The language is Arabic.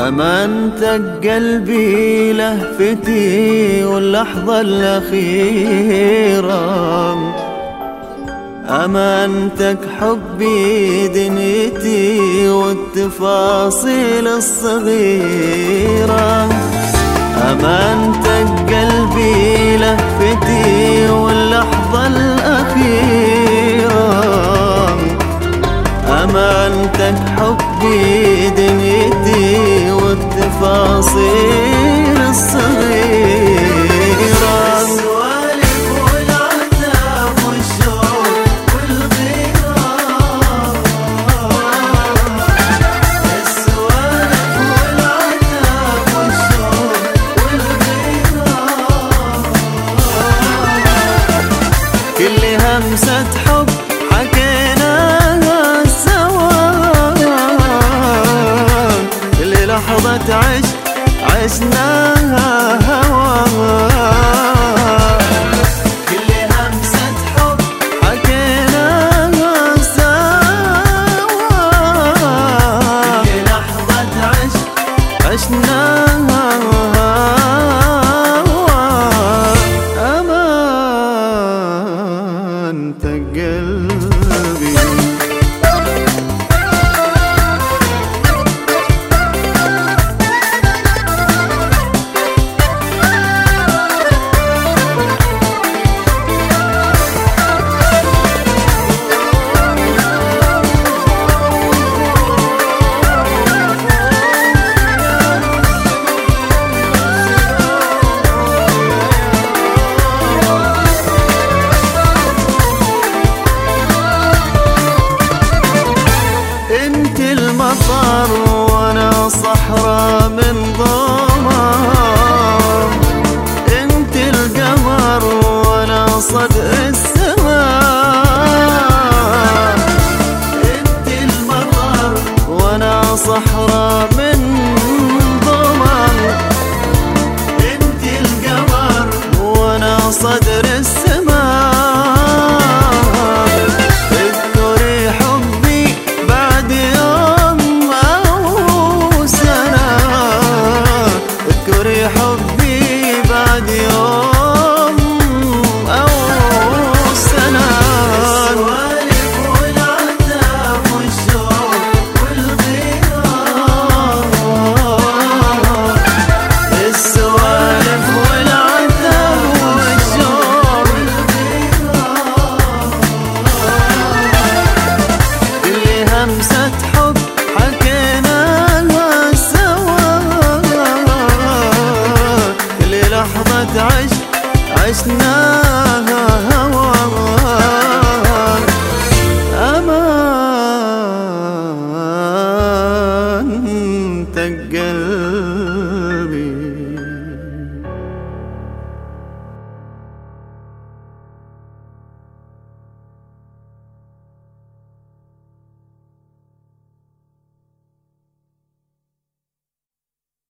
أمانتك قلبي لهفتي واللحظة الأخيرة، أمانتك حبي دنيتي والتفاصيل الصغيرة، أمانتك قلبي لهفتي واللحظة الأخيرة، أمانتك حبي دنيتي والتفاصيل الصغيرة، السوالف والعتاب والشوق والغيرة، السوالف والعتاب والشوق والغيرة، كل همسة حب حكيناها سوا، كل لحظة عشق عشناها هوا، كل همسة حب حكيناها سوا، كل لحظة عشق عشناها هوا، أمانتك قلبي. انت المطر وانا صحراء،